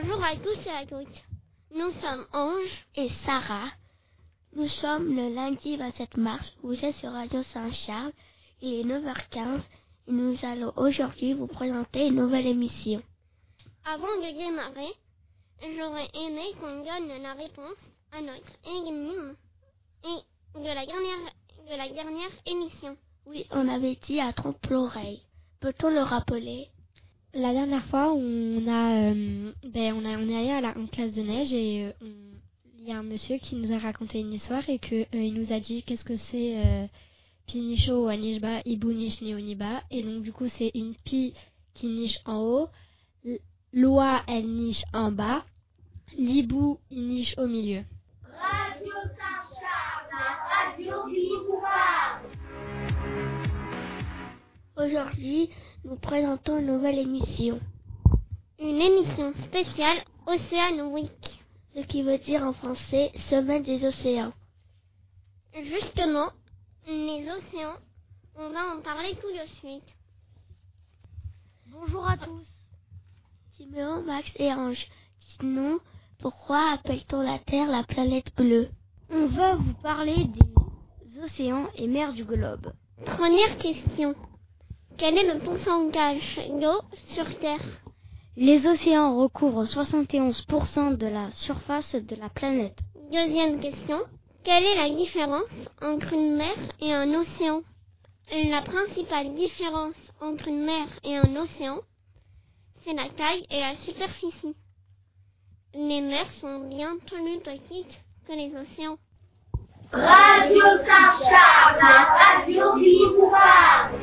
Bonjour à tous et à toutes. Nous sommes Ange et Sarah. Nous sommes le lundi 27 mars. Vous êtes sur Radio Saint-Charles. Il est 9h15 et nous allons aujourd'hui vous présenter une nouvelle émission. Avant de démarrer, j'aurais aimé qu'on donne la réponse à notre énigme et de la dernière émission. Oui, on avait dit à trompe l'oreille. Peut-on le rappeler? La dernière fois, on est allé en classe de neige et il y a un monsieur qui nous a raconté une histoire et il nous a dit qu'est-ce que c'est Pinicho ou Anishba, Ibu niche ni Oniba. Et donc du coup c'est une pie qui niche en haut, l'oie elle niche en bas, l'Ibu il niche au milieu. Radio Saint-Charles, la radio qui vous parle. Aujourd'hui, nous présentons une nouvelle émission. Une émission spéciale Ocean Week, ce qui veut dire en français Semaine des océans. Justement, les océans, on va en parler tout de suite. Bonjour à tous. Timéo, Max et Ange. Sinon, pourquoi appelle-t-on la Terre la planète bleue? On va vous parler des océans et mers du globe. Première question. Quel est le pourcentage d'eau sur Terre? Les océans recouvrent 71% de la surface de la planète. Deuxième question. Quelle est la différence entre une mer et un océan? La principale différence entre une mer et un océan, c'est la taille et la superficie. Les mers sont bien plus petites que les océans. Radio Saint-Charles, la radio qui vous parle.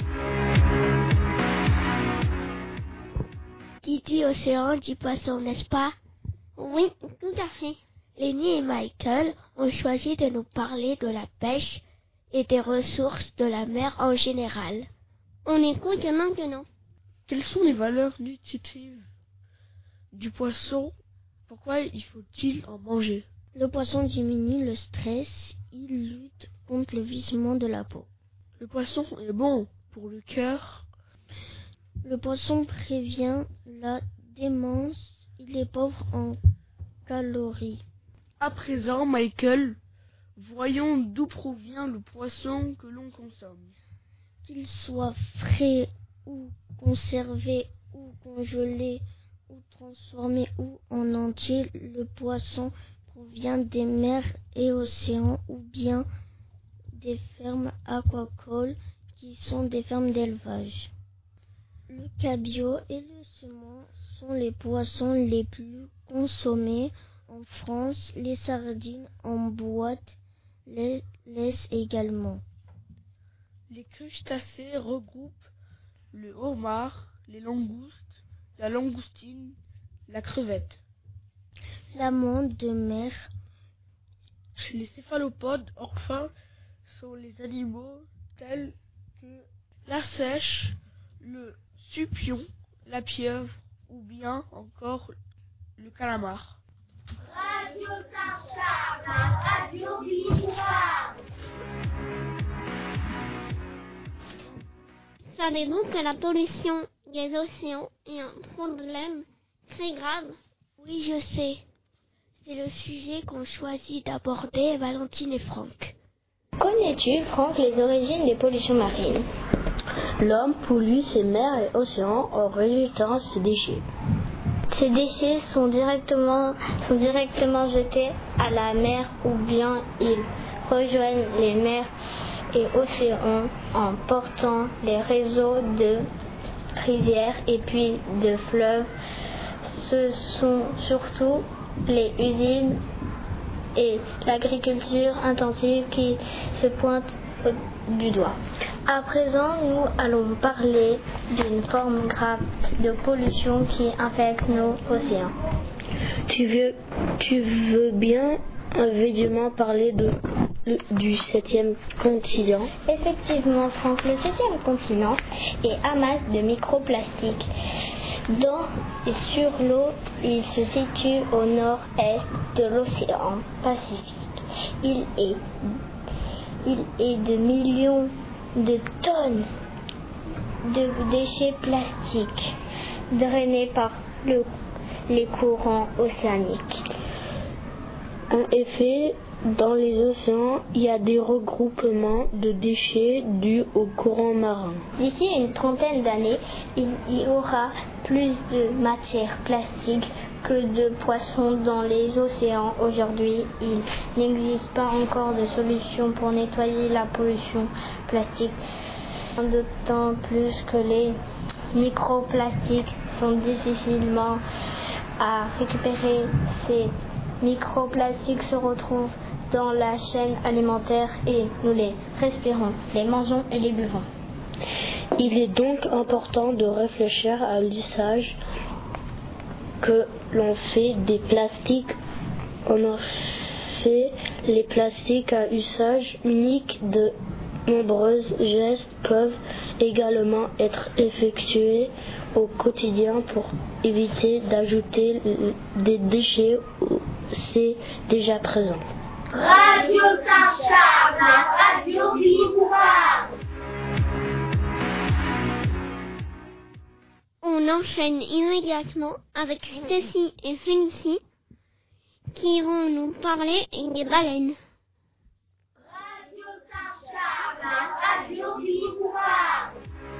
Qui dit océan dit poisson, n'est-ce pas? Oui, tout à fait. Lenny et Michael ont choisi de nous parler de la pêche et des ressources de la mer en général. On écoute maintenant. Quelles sont les valeurs nutritives du poisson? Pourquoi il faut-il en manger? Le poisson diminue le stress, il lutte contre le vieillissement de la peau. Le poisson est bon pour le cœur. Le poisson prévient la démence, il est pauvre en calories. À présent, Michael, voyons d'où provient le poisson que l'on consomme. Qu'il soit frais ou conservé ou congelé ou transformé ou en entier, le poisson provient des mers et océans ou bien des fermes aquacoles qui sont des fermes d'élevage. Le cabillaud et le saumon sont les poissons les plus consommés en France. Les sardines en boîte les laissent également. Les crustacés regroupent le homard, les langoustes, la langoustine, la crevette. L'amande de mer. Les céphalopodes, enfin, sont les animaux tels que la seiche, le supion, la pieuvre ou bien encore le calamar. Radio Saint-Charles, la radio qui vous parle. Savez-vous que la pollution des océans est un problème très grave? Oui, je sais. C'est le sujet qu'ont choisi d'aborder Valentine et Franck. Connais-tu, Franck, les origines des pollutions marines? L'homme pollue ses mers et océans en réduisant ses déchets. Ces déchets sont directement jetés à la mer ou bien ils rejoignent les mers et océans en portant les réseaux de rivières et puis de fleuves. Ce sont surtout les usines et l'agriculture intensive qui se pointent du doigt. À présent, nous allons parler d'une forme grave de pollution qui affecte nos océans. Tu veux bien évidemment parler du 7e continent? Effectivement, Franck, le 7e continent est amasse de microplastiques. Dans et sur l'eau, il se situe au nord-est de l'océan Pacifique. Il est de millions de tonnes de déchets plastiques drainés par les courants océaniques. En effet, dans les océans, il y a des regroupements de déchets dus aux courants marins. D'ici une trentaine d'années, il y aura plus de matière plastique que de poissons dans les océans. Aujourd'hui, il n'existe pas encore de solution pour nettoyer la pollution plastique, d'autant plus que les microplastiques sont difficilement à récupérer. Ces microplastiques se retrouvent dans la chaîne alimentaire et nous les respirons, les mangeons et les buvons. Il est donc important de réfléchir à l'usage que l'on fait des plastiques. En effet, les plastiques à usage unique de nombreux gestes peuvent également être effectués au quotidien pour éviter d'ajouter des déchets où c'est déjà présent. Radio Saint-Charles, la radio vivra. On enchaîne immédiatement avec Stacy et Félicie qui vont nous parler des baleines. Radio Saint-Charles, la radio vivra.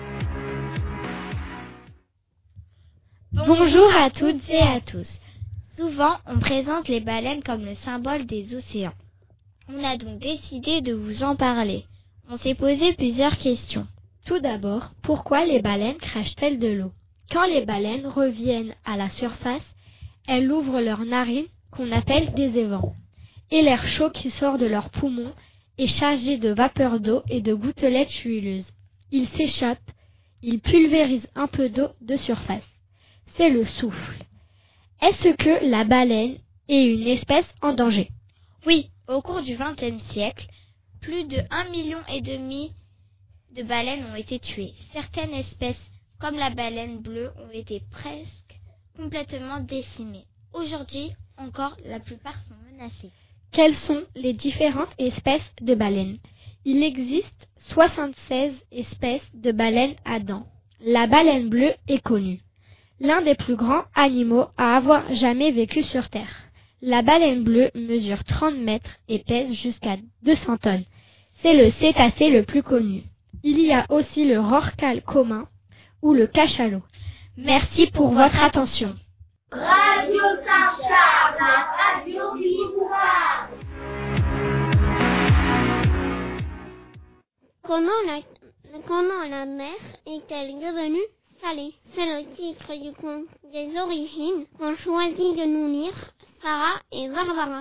Bonjour à toutes et à tous. Souvent, on présente les baleines comme le symbole des océans. On a donc décidé de vous en parler. On s'est posé plusieurs questions. Tout d'abord, pourquoi les baleines crachent-elles de l'eau ? Quand les baleines reviennent à la surface, elles ouvrent leurs narines, qu'on appelle des évents. Et l'air chaud qui sort de leurs poumons est chargé de vapeur d'eau et de gouttelettes huileuses. Il s'échappe, il pulvérise un peu d'eau de surface. C'est le souffle. Est-ce que la baleine est une espèce en danger ? Oui, au cours du XXe siècle, plus de 1,5 million de baleines ont été tuées. Certaines espèces, comme la baleine bleue, ont été presque complètement décimées. Aujourd'hui, encore, la plupart sont menacées. Quelles sont les différentes espèces de baleines ? Il existe 76 espèces de baleines à dents. La baleine bleue est connue. L'un des plus grands animaux à avoir jamais vécu sur Terre. La baleine bleue mesure 30 mètres et pèse jusqu'à 200 tonnes. C'est le cétacé le plus connu. Il y a aussi le rorqual commun ou le cachalot. Merci pour votre attention. Radio Saint-Charles, la radio vivra. Comment la mer est-elle devenue salée ? C'est le titre du conte des origines qu'ont choisi de nous lire Sarah et Barbara.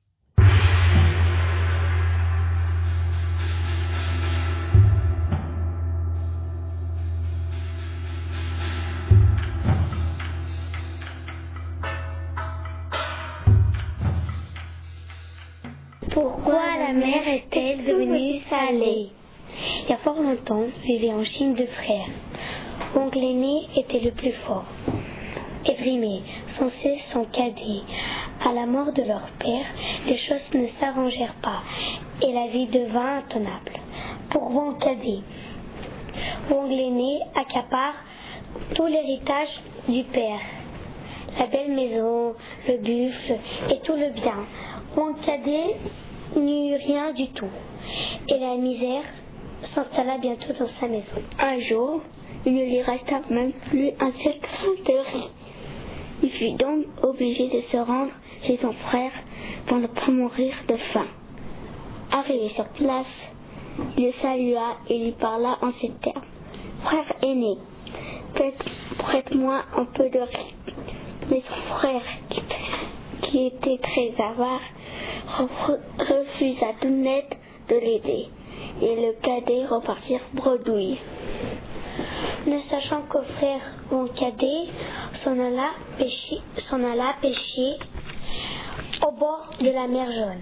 Pourquoi la mer est-elle devenue salée ? Il y a fort longtemps, vivaient en Chine deux frères. L'oncle aîné était le plus fort. Éprimé, sans cesse son cadet. À la mort de leur père, les choses ne s'arrangèrent pas et la vie devint intenable. Pour Wang cadet, Wang l'aîné accapare tout l'héritage du père. La belle maison, le buffle et tout le bien. Wang cadet n'eut rien du tout et la misère s'installa bientôt dans sa maison. Un jour, il ne lui resta même plus un seul grain de riz. Il fut donc obligé de se rendre chez son frère pour ne pas mourir de faim. Arrivé sur place, il le salua et lui parla en ces termes. « Frère aîné, prête-moi un peu de riz. » Mais son frère, qui était très avare, refusa tout net de l'aider. Et le cadet repartit bredouille. Ne sachant qu'au frère mon cadet s'en alla pêcher au bord de la mer Jaune.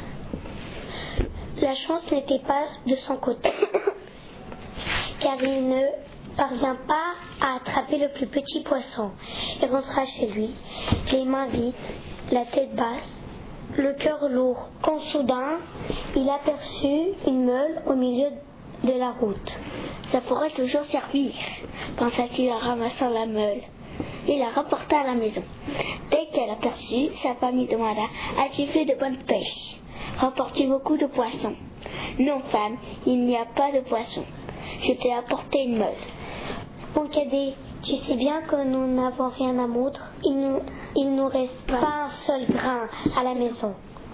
La chance n'était pas de son côté, car il ne parvint pas à attraper le plus petit poisson. Il rentra chez lui, les mains vides, la tête basse, le cœur lourd, quand soudain il aperçut une meule au milieu de la route. Ça pourrait toujours servir, pensa-t-il en ramassant la meule. Il la rapporta à la maison. Dès qu'elle aperçut, sa famille demanda « As-tu fait de bonnes pêches? Rapportes-tu beaucoup de poissons ?»« Non, femme, il n'y a pas de poissons. Je t'ai apporté une meule. » « Mon cadet, tu sais bien que nous n'avons rien à moudre. Il nous reste pas un seul grain à la maison. »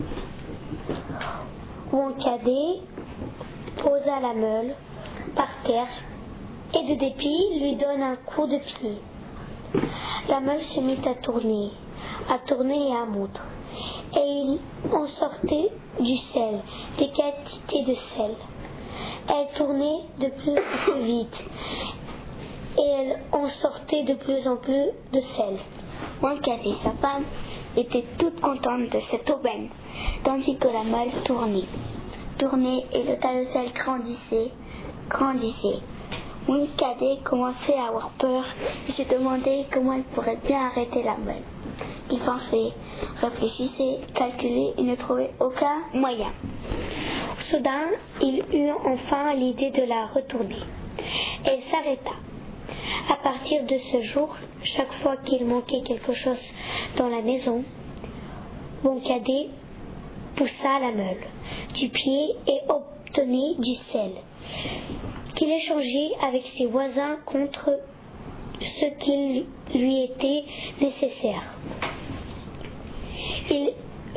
Mon cadet posa la meule par terre et de dépit lui donne un coup de pied. La meule se mit à tourner et à moudre. Et il en sortait du sel, des quantités de sel. Elle tournait de plus en plus vite et elle en sortait de plus en plus de sel. Mon cadet et sa femme étaient toutes contentes de cette aubaine, tandis que la meule tournait et le tas de sel grandissait. Mon cadet commençait à avoir peur et se demandait comment il pourrait bien arrêter la meule. Il pensait, réfléchissait, calculait et ne trouvait aucun moyen. Soudain, il eut enfin l'idée de la retourner. Elle s'arrêta. À partir de ce jour, chaque fois qu'il manquait quelque chose dans la maison, mon cadet poussa la meule du pied et obtenait du sel, qu'il échangeait avec ses voisins contre ce qui lui était nécessaire. Ils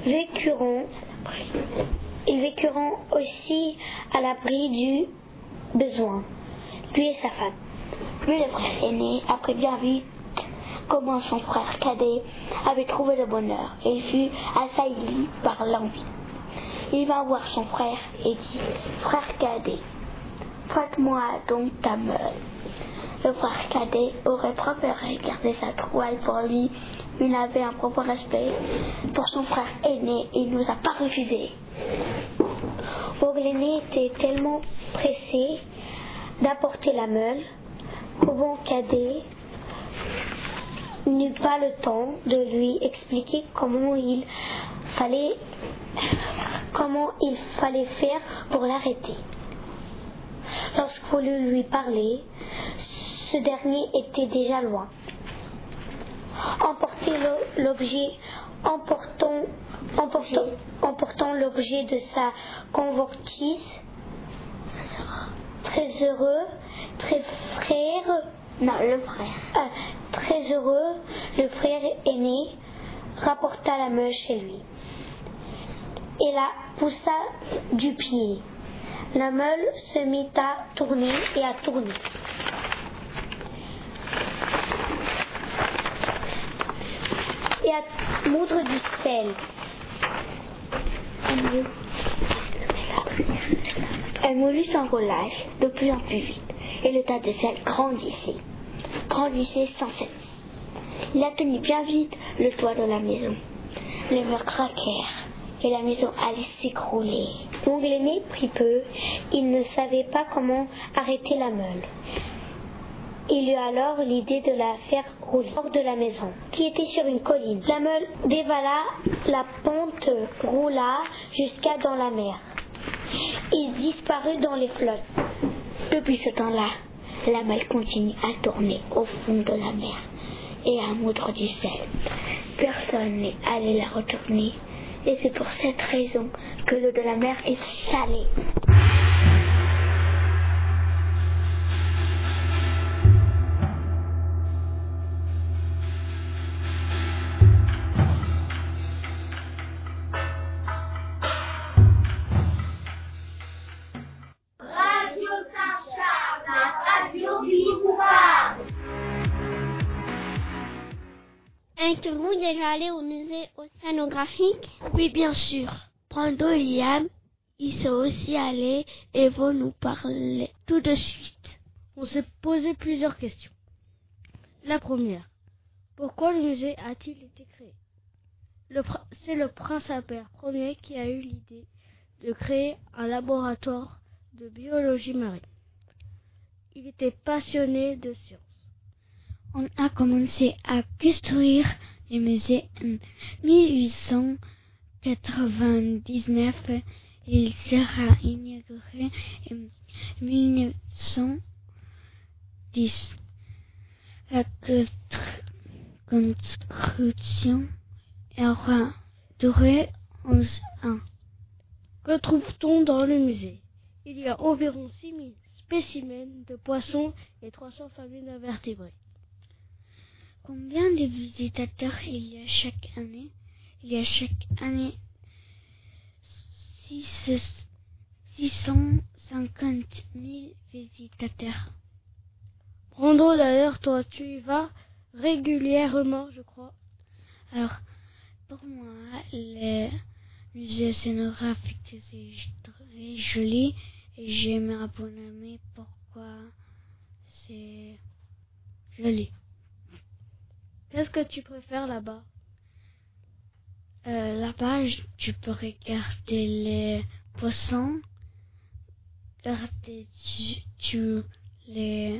vécurent aussi à l'abri du besoin, lui et sa femme. Mais le frère aîné apprit bien vite comment son frère cadet avait trouvé le bonheur et il fut assailli par l'envie. Il va voir son frère et dit « Frère cadet, prête-moi donc ta meule. » Le frère cadet aurait préféré garder sa trouvaille pour lui. Il avait un propre respect pour son frère aîné et il ne nous a pas refusé. Oncle aîné était tellement pressé d'apporter la meule qu'au bon cadet n'eut pas le temps de lui expliquer comment il fallait faire pour l'arrêter. Lorsqu'il voulut lui parler, ce dernier était déjà loin. Emportant l'objet de sa convoitise, très heureux, le frère aîné rapporta la meule chez lui et la poussa du pied. La meule se mit à tourner et à tourner. Et à moudre du sel. Elle moulut sans relâche, de plus en plus vite, et le tas de sel grandissait sans cesse. Il atteignit bien vite le toit de la maison. Les murs craquèrent et la maison allait s'écrouler. Oncle aîné prit peu, il ne savait pas comment arrêter la meule. Il eut alors l'idée de la faire rouler hors de la maison, qui était sur une colline. La meule dévala la pente, roula jusqu'à dans la mer. Il disparut dans les flottes. Depuis ce temps-là, la meule continue à tourner au fond de la mer et à moudre du sel. Personne n'est allé la retourner et c'est pour cette raison que l'eau de la mer est salée. Êtes-vous déjà allé au musée océanographique? Oui, bien sûr. Brando et Liam y sont aussi allés et vont nous parler tout de suite. On s'est posé plusieurs questions. La première, pourquoi le musée a-t-il été créé? C'est le prince Albert Ier qui a eu l'idée de créer un laboratoire de biologie marine. Il était passionné de sciences. On a commencé à construire le musée en 1899 et il sera inauguré en 1910. construction aura duré 11 ans. Que trouve-t-on dans le musée? Il y a environ 6000 spécimens de poissons et 300 familles d'invertébrés. Combien de visitateurs il y a chaque année? Il y a chaque année 650 000 visitateurs. Brando, d'ailleurs, toi, tu y vas régulièrement, je crois. Alors, pour moi, le musée scénographique, c'est très joli et j'aime abonner. Pourquoi c'est joli? Qu'est-ce que tu préfères là-bas? Là-bas, tu peux regarder les poissons, regarder les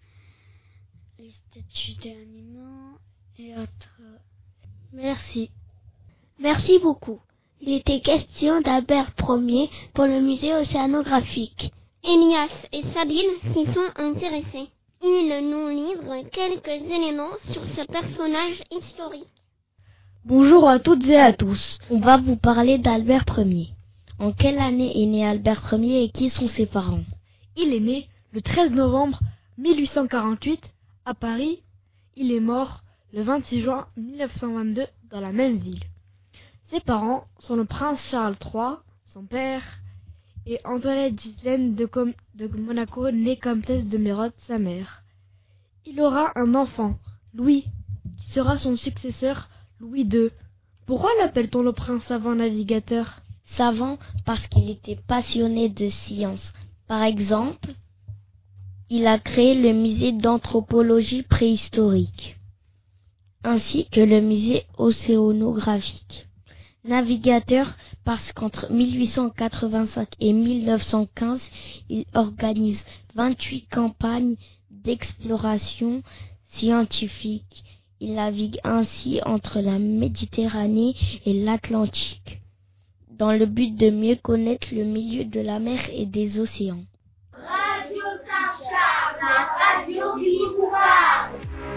statues d'animaux et autres. Merci. Merci beaucoup. Il était question d'Albert Ier pour le musée océanographique. Elias et Sabine s'y sont intéressés. Ils nous livrent quelques éléments sur ce personnage historique. Bonjour à toutes et à tous. On va vous parler d'Albert Ier. En quelle année est né Albert Ier et qui sont ses parents? Il est né le 13 novembre 1848 à Paris. Il est mort le 26 juin 1922 dans la même ville. Ses parents sont le prince Charles III, son père, et Antoinette Gisèle de Monaco, née comtesse de Mérotte, sa mère. Il aura un enfant, Louis, qui sera son successeur, Louis II. Pourquoi l'appelle-t-on le prince savant navigateur? Savant parce qu'il était passionné de science. Par exemple, il a créé le musée d'anthropologie préhistorique, ainsi que le musée océanographique. Navigateur parce qu'entre 1885 et 1915, il organise 28 campagnes d'exploration scientifique. Il navigue ainsi entre la Méditerranée et l'Atlantique, dans le but de mieux connaître le milieu de la mer et des océans. Radio Saint-Charles, la radio du pouvoir.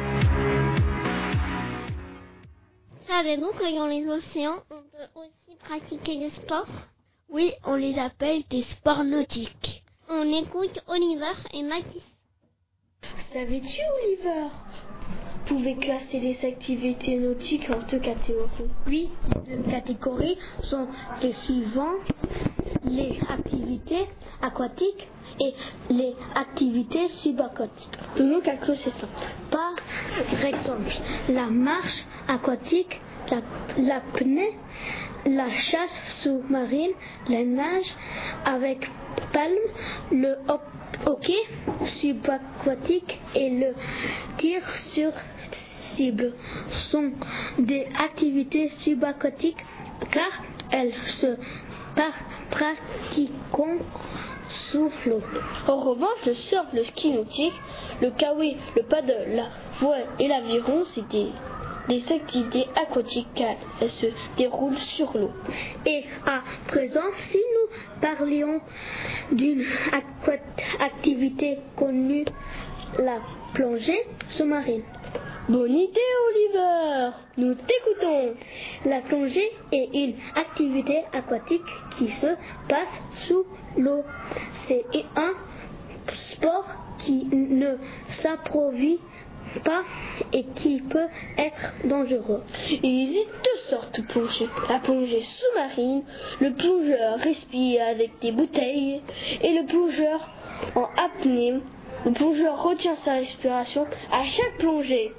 Savez-vous que dans les océans, on peut aussi pratiquer des sports? Oui, on les appelle des sports nautiques. On écoute Oliver et Mathis. Savais-tu, Oliver? Vous pouvez classer les activités nautiques en 2 catégories. Oui, les 2 catégories sont les suivantes: les activités aquatiques et les activités subaquatiques. Donnons quelques exemples. Par exemple, la marche aquatique, l'apnée, la chasse sous-marine, la nage avec palme, le hockey subaquatique et le tir sur cible sont des activités subaquatiques car elles se pratiquent sous l'eau. En revanche, le surf, le ski nautique, le kayak, le paddle, la voile et l'aviron, c'est des activités aquatiques car elles se déroulent sur l'eau. Et à présent, si nous parlions d'une activité connue, la plongée sous-marine. Bonne idée, Oliver. Nous t'écoutons. La plongée est une activité aquatique qui se passe sous l'eau. C'est un sport qui ne s'improvise pas et qui peut être dangereux. Il existe 2 sortes de plongée. La plongée sous-marine, le plongeur respire avec des bouteilles, et le plongeur en apnée. Le plongeur retient sa respiration à chaque plongée.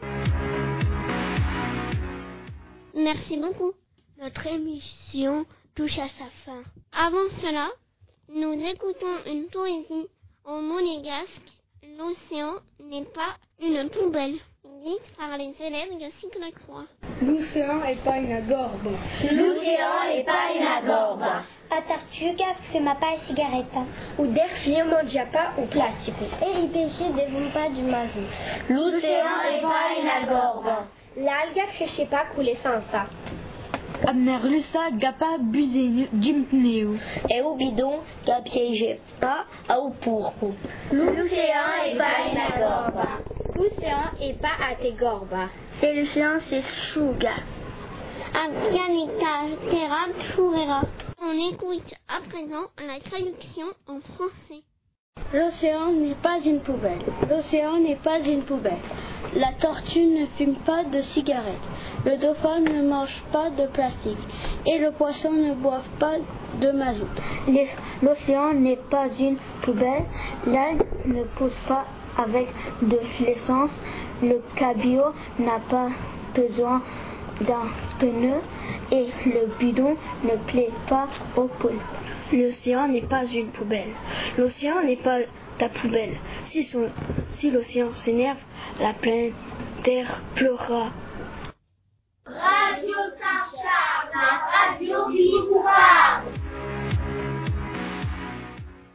Merci beaucoup. Notre émission touche à sa fin. Avant cela, nous écoutons une poésie en monégasque. L'océan n'est pas une poubelle, dite par les élèves de cycle 3. L'océan n'est pas une gorbe. L'océan n'est pas une gorbe. A tartuga fuma-pas a cigareta. O delfim mangia-pas o plástico. E il pesce devon-pas du mazout. L'océan n'est pas une gorbe. L'alga cresce-pas couler sans ça. A merluça gapa buzenho gimpneu. Et au bidon, la piège pas au pourpre. L'océan n'est pas une gorbe. L'océan est pas à Tegorba. Et l'océan, c'est Chouga. Avianita Terra Churera. On écoute à présent la traduction en français. L'océan n'est pas une poubelle. L'océan n'est pas une poubelle. La tortue ne fume pas de cigarettes. Le dauphin ne mange pas de plastique. Et le poisson ne boit pas de mazout. L'océan n'est pas une poubelle. L'algue ne pousse pas avec de l'essence. Le cabillaud n'a pas besoin d'un pneu. Et le bidon ne plaît pas aux poules. L'océan n'est pas une poubelle. L'océan n'est pas ta poubelle. Si l'océan s'énerve, la pleine terre pleurera. Radio Saint-Charles, la radio qui vous parle.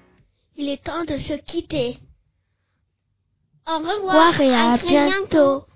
Il est temps de se quitter. Au revoir et à bientôt.